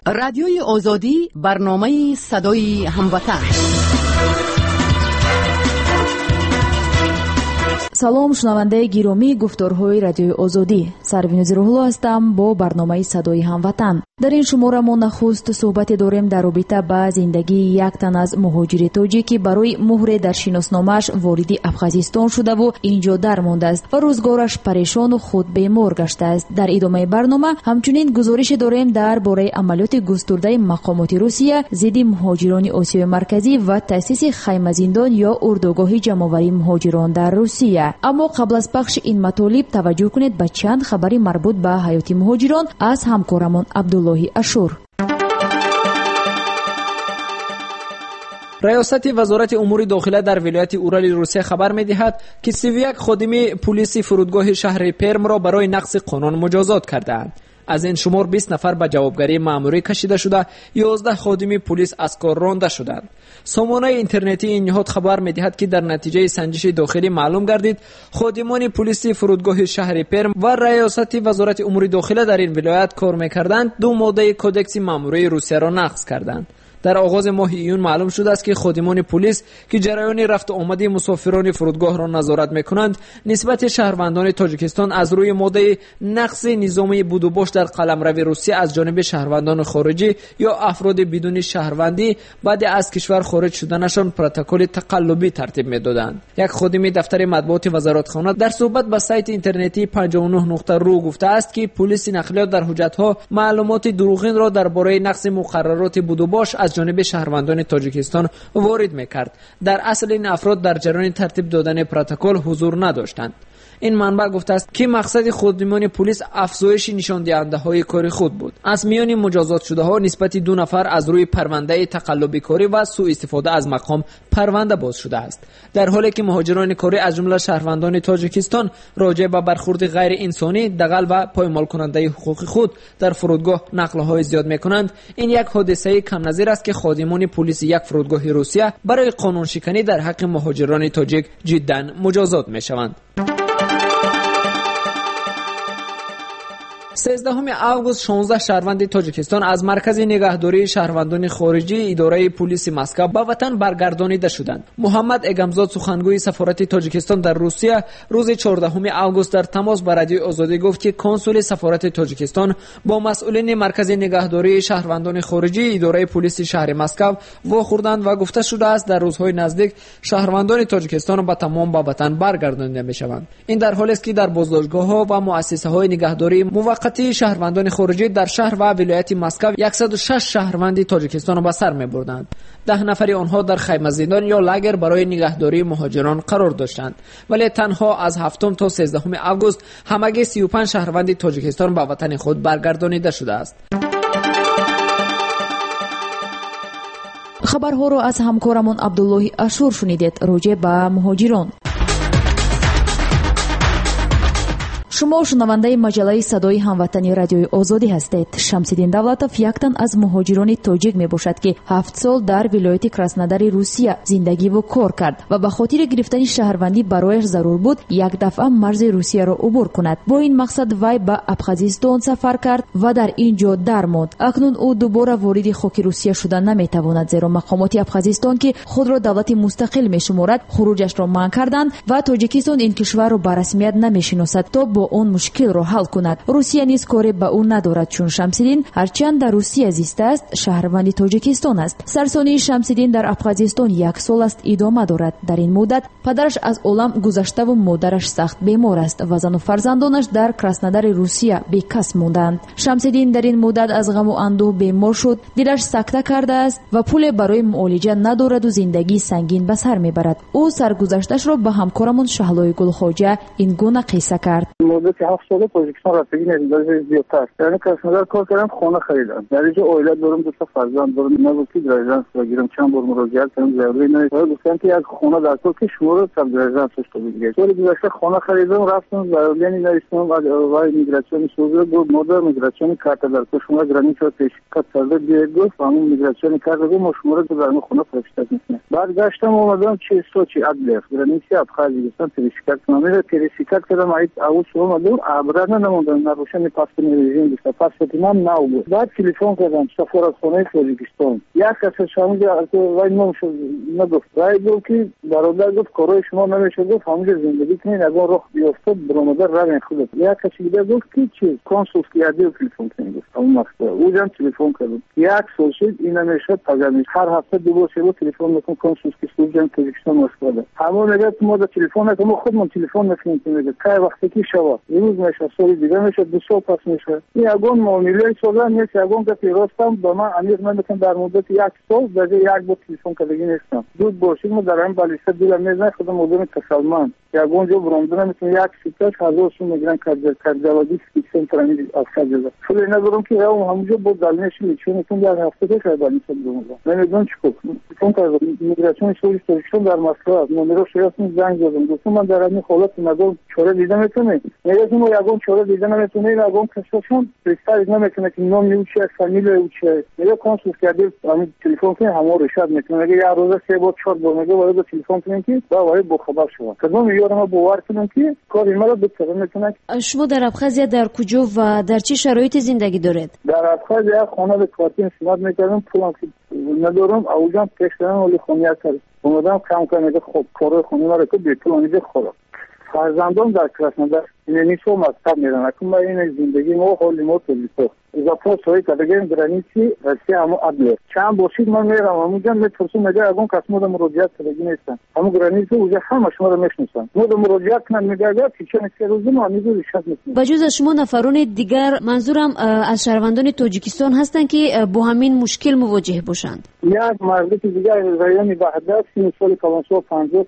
رادیوی آزادی، برنامه صدای هموطن. سلام شنونده گرامی گفتارهای رادیوی آزادی، سروینوز روح‌الله هستم با برنامه صدای هموطن. در این شماره ما نخست صحبت داریم در رابطه با زندگی یک تن از مهاجر تاجیکی برای مهر در شناسنامه‌اش وارد افغانستان شده و اینجا درمانده است و روزگارش پریشان و خود بیمار گشته است. در ادامه برنامه همچنین گزارش داریم درباره عملیات گسترده مقامات روسیه ضد مهاجران آسیای مرکزی و تأسیس خیمه زندان یا اردوگاه جمع‌آوری مهاجران در روسیه. اما قبل از پخش این مطالب توجه کنید به چند خبری مربوط به حیات مهاجران از همکارمان عبدالله اشور. ریاست وزارت امور داخله در ولایت اورال روسیه خبر می‌دهد که 31 خادم پلیس فرودگاه شهر پرم را برای نقض قانون مجازات کردند. از این شمار 20 نفر به جوابگری مأموری کشیده شده، 11 خادم پلیس از کار رانده شدند. سامانه اینترنتی این نهاد خبر می‌دهد که در نتیجه سنجش داخلی معلوم گردید خادمان پلیس فرودگاه شهر پرم و ریاست وزارت امور داخله در این ولایت کار می‌کردند 2 ماده کدکس مأموری روسیه را نقض کردند. در آغاز ماه ایون معلوم شده است که خادمان پلیس که جریان رفت و آمد مسافران فرودگاه را نظارت می‌کنند نسبت شهروندان تاجیکستان از روی ماده نقض نظام بود و باش در قلمرو روسیه از جانب شهروندان خارجی یا افراد بدون شهروندی بعد از کشور خارج شدنشان پروتکل تقلبی ترتیب می‌دادند. یک خادم دفتر مطبوعات وزارتخانه در صحبت با سایت اینترنتی 59.ru گفته است که پلیس نقلیات در حجت‌ها معلومات دروغین را درباره نقض مقررات بود و باش از جانب شهروندان تاجیکستان وارد می‌کرد. در اصل این افراد در جریان ترتیب دادن پروتکل حضور نداشتند. این منبع گفته است که مقصد خادمان پلیس افزایش نشان دهنده‌های کاری خود بود. از میان مجازات شده‌ها نسبت 2 نفر از روی پرونده تقلبی کاری و سوء استفاده از مقام پرونده باز شده است، در حالی که مهاجران کاری از جمله شهروندان تاجیکستان راجع به برخورد غیر انسانی، دغل و پایمال کننده حقوق خود در فرودگاه نقل‌های زیاد می‌کنند. این یک حادثه کم نظیر است که خادمان پلیس یک فرودگاه روسیه برای قانون شکنی در حق مهاجران تاجیک جداً مجازات می‌شوند. 13 آگوست 16 شهروند تاجیکستان از مرکز نگهداری شهروندان خارجی اداره پلیس مسکو به وطن برگردانیده شدند. محمد اگمزاد سخنگوی سفارت تاجیکستان در روسیه روز 14 آگوست در تماس با رادیوی آزادی گفت که کنسول سفارت تاجیکستان با مسئولین مرکز نگهداری شهروندان خارجی اداره پلیس شهر مسکو واخوردند و گفته شده است در روزهای نزدیک شهروندان تاجیکستان به تمام به وطن برگردانیده میشوند. این در حالی است که در بازداشتگاه‌ها و مؤسسه‌های نگهداری موقت شهروندان خارجی در شهر و ولایت مسکو 106 شهروند تاجیکستان را به سر می‌بردند. 10 نفر آنها در خیمه زندان یا لاگر برای نگهداری مهاجران قرار داشتند، ولی تنها از 7 تا 13 آگوست همگی 35 شهروند تاجیکستان به وطن خود برگردانیده شده است. خبرها را از همکارمان عبدالله اشور شنیدید. راجع به مهاجران. شما شنونده مجله صدای هموطنی رادیوی آزادی هستید. شمس‌الدین دولتوف یک تن از مهاجران تاجیک می باشد که 7 سال در ولایت کراسنودار روسیه زندگی و کار کرد و به خاطر گرفتن شهروندی برایش ضرور بود یک دفعه مرز روسیه را عبور کند. با این مقصد وی به افغانستان سفر کرد و در اینجا درماند. اکنون او دوباره وارد خاک روسیه شدن نمی تواند، زیرا مقامات افغانستان که خود را دولت مستقل می شمارد خروجش را منع کردند و تاجیکستان این کشور را به رسمیت نمی شناسد تا با اون مشکل را حل کند. روسیه نیز کاری به اون ندارد، چون شمس‌الدین هرچند در روسیه زیسته است شهروند تاجیکستان است. سرسانی شمس‌الدین در افغانستان 1 سال است ادامه دارد. در این مدت پدرش از عالم گذشته و مادرش سخت بیمار است و زن و فرزندانش در کراسنودار روسیه بیکس ماندند. شمس‌الدین در این مدت از غم و اندوه بیمار شد، دلش سکته کرده است و پول برای معالجه ندارد و زندگی سنگین به سر میبرد. او سرگذشتش را به همکارمون شهلای گلخواجه این گونه قصه کرد. مدت 7 سال تاجیکستان رفتگی ندیده زیادتر. یعنی کراسنودار کار کردم، خانه خریدم. در اینجا اویله دارم، 2 تا فرزند دارم. نبود که رزیدنس بگیرم، چند بار مراجعه کردم، ضروری نیست. گفتن که یک خانه در کل که شما رو سب رزیدنسش تو بگیرید. سال گذشته خانه خریدم، رفتم ضروری نوشتم و میگراسیون سوزه بود. مدر میگراسیون کارت در کل شما گرانی شد تشکیل کرده بیاید گفت همون میگراسیون کارت رو ما شما رو در خانه فرستاد میکنه. بعد گشتم اومدم چه عدلیه گرانی سی ابخازی گفتن تشکیل کنم. تشکیل کردم. اول اومدم ابرا نموندم نروشن پاسپورت رژیم بیست پاسپورت من نو بود. بعد تلفن کردم سفارتخانه تاجیکستان. یک کس شامل وای نمیشد نگفت. وای گفت که برادر گفت کارای شما نمیشه، گفت همونجا زندگی کنین اگر راه بیافتاد برادر روین خودت. یک کسی دیگه گفت که چی کنسول کیادی تلفن کنین گفت. اون وقت اونجا تلفن کردم. یک سال شد این نمیشه پگانی هر هفته دو بار سه بار تلفن میکنم کنسول کی سوجن تاجیکستان مسکو. همون میگه ما در تلفن نکنم خودمون تلفن نکنیم میگه که وقتی که شوا روز میشه سال دیگه میشه دو سال پس میشه. این اگون معامله سودا نیست اگون که پیروستم با من امیر من میگم در مدت یک سال دیگه یک بار تلفن کردگی نیستم. دود باشید ما در این بالیسته دلم نمیاد خودم مودم تسلمان اگون جو برندونه میتونه یک سیتاش هزار سو میگن کارجوادی سیستم ترانی افساجه. فلی ندارم که اون همونجا بود دلنش میچونه چون در هفته که شاید بالیسته دوم. نمیدونم چیکار کنم. چون میگراسیون سوریش تاجیکستان در مسکو نمره شیاسی زنگ زدم. گفتم من در این حالت نگم چوره دیده میتونه. میگم ما یگون چوره دیده نمیتونه یگون کساشون پرستار نمیتونه که نام نیوچه فامیل اوچه. میگه کنسول کرده همین تلفن که همو رشاد میتونه. میگه یه روز سه بار چهار بار میگه وارد تلفن کنین که با خبر شما. کدوم یارو باور کنم که کاری مرا بهتر میتونه. شما در ابخازیا در کجا و در چه شرایطی زندگی دارید؟ در ابخازیا خانه به کارتین سمات میکردم پولم ندارم اوجام پیشترم ولی خونیه کرد. اومدم کم کنم خب کار خونه مرا که به پول میده خورم. فرزندان در کراسنودر نیسو مکتب میرن. اکنون ما این زندگی ما حالی ما تولیتو. اضافه سوی کدگیم گرانیسی رسیه همو عدله. چند باشید من میرم همونجا میترسون میگه اگون کس مورد مراجعت کدگی نیستن. همو گرانیسی اوجا همه شما رو میشنسن. مورد مراجعت کنن میگه اگر تیچه نیسته روزی ما همیزو ریشت میکنن. بجز از شما نفرون دیگر منظورم از شهروندان تاجیکستان هستن که با همین مشکل مواجه باشند. یک مرد که دیگر رایانی بهدست این سال کلانسو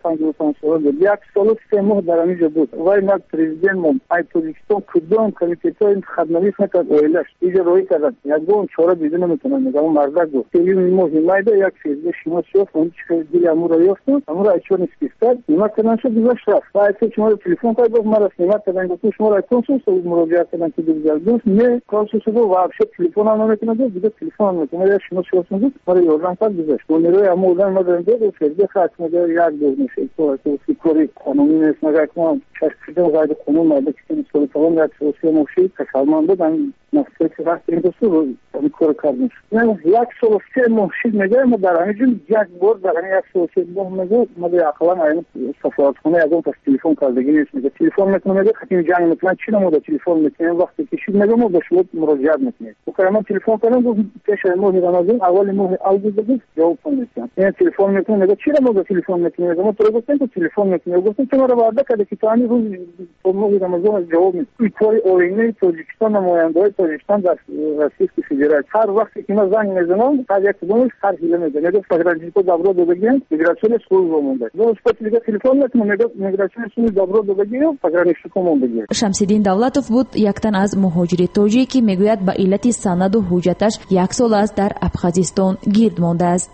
55 سال بود. یک سال 3 ماه در همینجا بود. وای مرد پرزیدنت مون ای تاجیکستان کدوم کمیته خدمتی نکرد اویلش دیگه روی کردن. یگون چهار دیده نمیتونن. میگم مرد گفت که این مهمه یک چیز شما شوف اون چه دیگه امور یافت امور ایشون اسپیستاد نیمه کردن شد گذاشت رفت. بعد شما تلفن کرد گفت مرا نیمه کردن گفت شما را کنسول مراجعه کردن که دیگه گفت نه کنسول شد و واپس تلفن هم نمیکنه دیگه تلفن میکنه شما شوف گفت مرا یوردن کرد گذاشت. اون روی امور ما داریم گفت دیگه خاص میگه یک دو میشه تو کاری قانونی نیست مگر که چشم قاعده قانون ماده که مسئول تمام یک سوسیال موشی تسلمان بدن نفسی که وقت این دوستو رو کار کردن. یعنی یک سوسیال موشی میگه ما در همین یک بار در همین یک سوسیال موشی میگه ما در اقلا این سفارتخانه از اون پس تلفن کردگی نیست میگه تلفن میکنه میگه خیلی جنگ میکنن چی نموده تلفن میکنه وقتی که شید میگه ما به شما مراجعت میکنیم. و من تلفن کردم گفت پیش ماه رمضان اول ماه اوت بود جواب میکنم. این تلفن میکنه میگه چی نموده تلفن میکنه ما تو گفتم که تلفن میکنه گفتم که ما رو وعده کرده که تا روز ماه رمضان جواب میده. کاری اولینی تاجیکستان نماینده تاجیکستان در رئیس فدرال هر وقتی که ما زنگ میزنم هر یک کدومش هر حیله میده. میگه فدرال کو دبرو دو بگیم میگراسیون اسکول رو مونده. دو اسپات دیگه تلفن میکنه میگه میگراسیون اسکول دبرو دو بگیم فدرال کو مونده. شمس‌الدین دولتوف بود یک تن از مهاجر تاجیکی که میگوید به علت سند و حجتش یک سال است در ابخازستان گیر مانده است.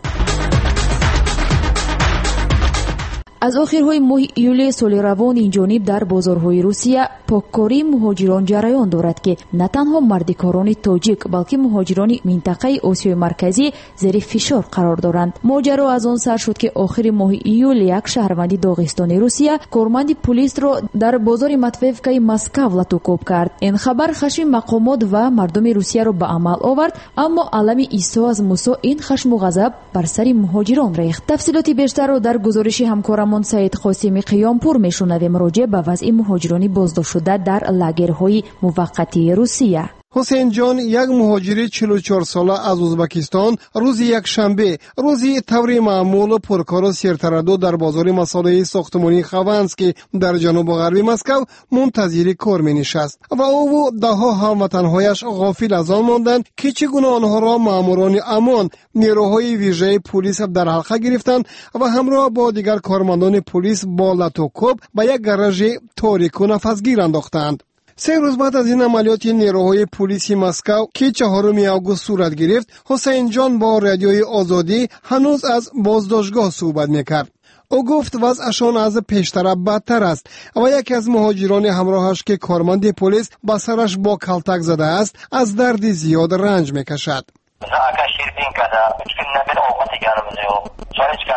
از آخرهای ماه ایول سال روان این جانب در بازارهای روسیه پاککاری مهاجران جریان دارد که نه تنها مردکاران تاجیک بلکه مهاجران منطقه آسیای مرکزی زیر فشار قرار دارند. ماجرا از آن سر شد که آخر ماه ایول یک شهروند داغستانی روسیه کارمند پلیس را در بازار متوفکای مسکو لطوکوب کرد. این خبر خشم مقامات و مردم روسیه را به عمل آورد، اما علم عیسی از موسی این خشم و غضب بر سر مهاجران ریخت. تفصیلات بیشتر را در گزارش همکارم سعید قاسمی قیامپور میشنویم راجع به وضع مهاجران بازداشت شده در لاگرهای موقتی روسیه. حسین جان یک مهاجر 44 ساله از ازبکستان روز یک شنبه روزی طوری معمول پرکار و سرتردد در بازار مصالح ساختمانی خوانسک در جنوب غربی مسکو منتظر کار می نشست و او و دهها هموطنهایش غافل از آن ماندند که چگونه آنها را ماموران امان نیروهای ویژه پلیس در حلقه گرفتند و همراه با دیگر کارمندان پلیس با لطوکوب به یک گاراژ تاریک و نفسگیر انداختند. 3 روز بعد از این عملیات نیروهای پلیس مسکو که 4 آگوست صورت گرفت، حسین جان با رادیوی آزادی هنوز از بازداشتگاه صحبت میکرد. او گفت وضعشان از پیشتر بدتر است و یکی از مهاجران همراهش که کارمند پلیس به سرش با کلتک زده است از درد زیاد رنج میکشد.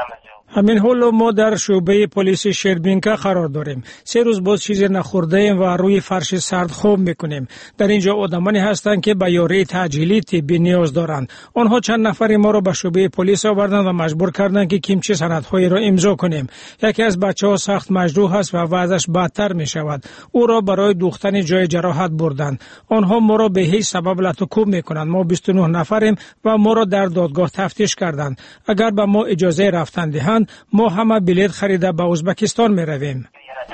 همین حال ما در شعبه پلیس شربینکا قرار داریم. 3 روز باز چیزی نخورده ایم و روی فرش سرد خواب میکنیم. در اینجا آدمانی هستند که به یاری تعجیلی طبی نیاز دارند. آنها چند نفری ما را به شعبه پلیس آوردند و مجبور کردند که کیمچی سندهایی را امضا کنیم. یکی از بچه‌ها سخت مجروح است و وضعش بدتر می شود. او را برای دوختن جای جراحت بردند. آنها ما را به هیچ سبب لطوکوب میکنند. ما 29 نفریم و ما را در دادگاه تفتیش کردند. اگر به ما اجازه رفتن دهند ما همه بلیط خریده به ازبکستان می رویم.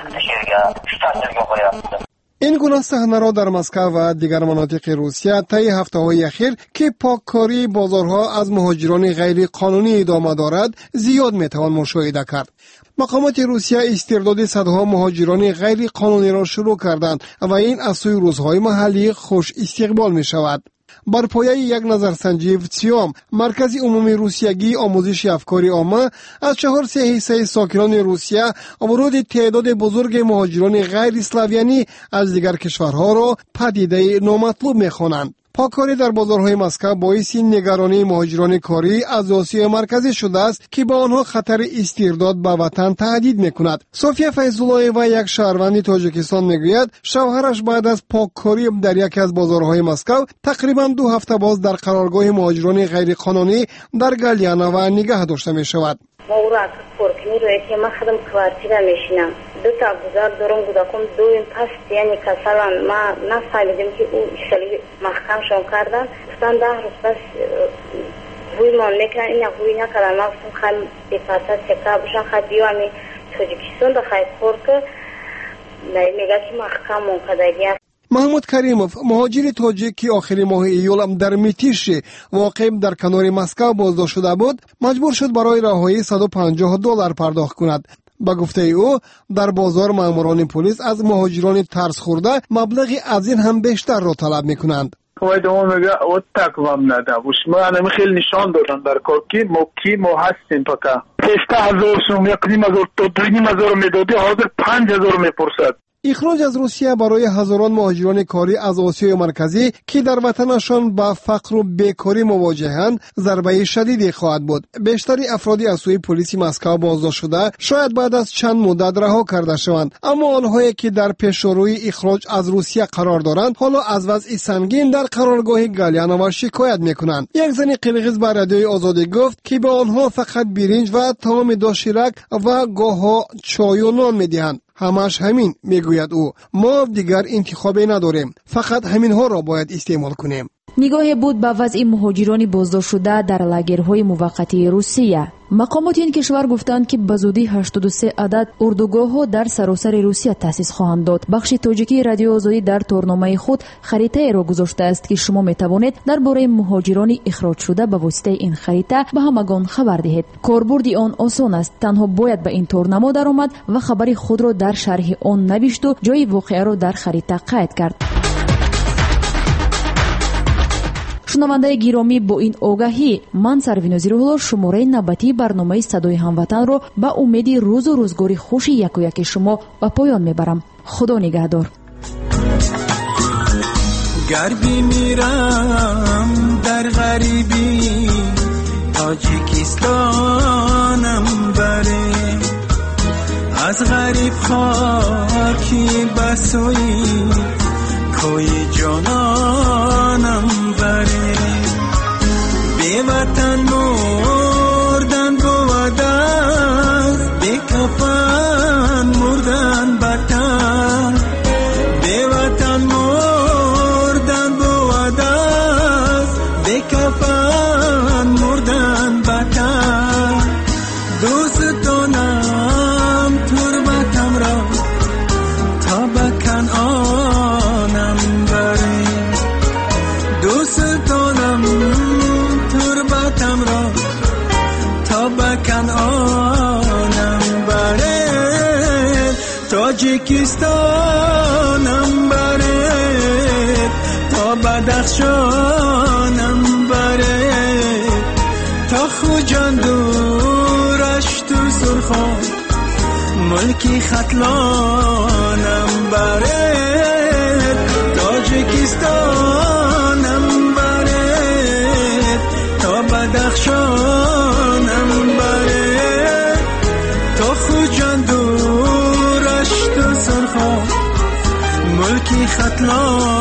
این گونه صحنه را در مسکو و دیگر مناطق روسیه طی هفته‌های اخیر که پاککاری بازارها از مهاجران غیر قانونی ادامه دارد زیاد میتوان مشاهده کرد. مقامات روسیه استرداد صدها مهاجران غیر قانونی را شروع کردند و این از سوی روزهای محلی خوش استقبال می شود. بر پایه یک نظرسنجی وتسیام مرکز عمومی روسیگی آموزش افکار عامه از 4/3 ساکنان روسیه ورود تعداد بزرگ مهاجران غیر اسلاویانی از دیگر کشورها را پدیده نامطلوب می‌خوانند. پاککاری در بازارهای مسکو باعث نگرانی مهاجران کاری از آسیای مرکزی شده است که با آنها خطر استرداد به وطن تهدید میکند. صوفیا فیض‌الله و یک شهروند تاجیکستان میگوید شوهرش بعد از پاککاری در یکی از بازارهای مسکو تقریبا 2 هفته باز در قرارگاه مهاجران غیر قانونی در گالیانا نگه داشته می شود. ما او را پرکنی روی که من خودم کوارتیره میشینم 2 تا گذار دارم گوداکم 2 این پس یعنی کسالان ما نفهمیدیم که او شلی محکم شون کردن گفتن 10 روز پس بوی مان میکنن این بوی نکردن ما گفتم خیلی بپرسد چکا بشن خیلی دیوامی تاجیکستان دا خیلی خور که میگه که محکم منقدگی است. محمود کریموف مهاجر تاجیک که آخر ماه ایول در میتیش واقع در کنار مسکو بازداشت شده بود مجبور شد برای رهایی $150 پرداخت کند. به گفته او در بازار ماموران پلیس از مهاجران ترس خورده مبلغی از این هم بیشتر را طلب میکنند. باید اون میگه او تقویم نده ما همه خیلی نشان دادن در کار که ما هستیم پکا 1,000 سوم 1,500 تا 2,500 میدادی حاضر 5,000 میپرسد. اخراج از روسیه برای هزاران مهاجران کاری از آسیای مرکزی که در وطنشان با فقر و بیکاری مواجهند ضربه شدیدی خواهد بود. بیشتری افرادی از سوی پلیس مسکو بازداشت شده شاید بعد از چند مدت رها کرده شوند، اما آنهایی که در پیشروی اخراج از روسیه قرار دارند حالا از وضع سنگین در قرارگاه گالیانا شکایت میکنند. یک زن قرقیز به رادیوی آزادی گفت که به آنها فقط برنج و تمام داشیرک و گاه‌ها چای و نان میدهند. همش همین میگوید او. ما دیگر انتخابی نداریم، فقط همین ها را باید استعمال کنیم. نگاه بود به وضع مهاجران بازداشت شده در لاگرهای موقتی روسیه. مقامات این کشور گفتند که به زودی 83 عدد اردوگاه‌ها در سراسر روسیه تأسیس خواهند داد. بخش تاجیکی رادیو آزادی در تورنامه خود خریطه را گذاشته است که شما میتوانید درباره مهاجران اخراج شده به واسطه این خریطه به همگان خبر دهید. کاربرد آن آسان است، تنها باید به این تورنما درآمد و خبر خود را در شرح آن نوشت و جای واقعه را در خریطه قید کرد. شنونده گرامی، با این آگاهی من سرویناز روح‌الله شماره نوبتی برنامه صدای هموطن رو به امید روز و روزگاری خوش یک و یک شما به پایان میبرم. خدا نگهدار. گر میرم در غریبی تاجیکستانم بره از غریب خاکی بسوی کوی جانانم بره بی وطن مردن بود است بی کفن مردن بطن بی وطن مردن بود است بی کفن مردن بطن دوست دارم تربتم را تا بکن آنم بره دوست دارم تربتم را تا بکن آنم بره تاجیکستانم بره تا بدخشانم بره تا خوجان دورش تو سرخان ملکی ختلانم بره تاجیکستانم بره تا بدخشانم بره خطلا